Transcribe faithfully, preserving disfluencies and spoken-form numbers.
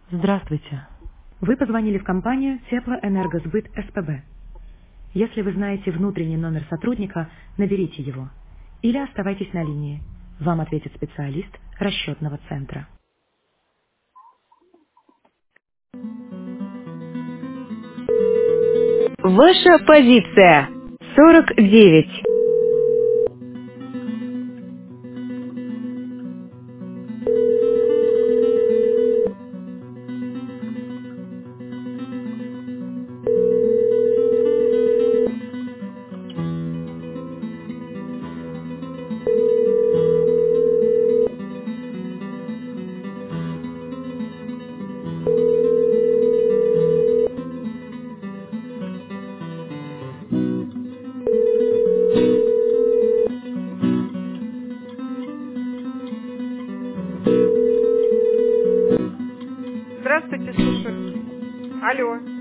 Здравствуйте. Вы позвонили в компанию Теплоэнергосбыт СПБ. Если вы знаете внутренний номер сотрудника, наберите его. Или оставайтесь на линии. Вам ответит специалист расчетного центра. Ваша позиция сорок девять. Здравствуйте, слушаю. Алло.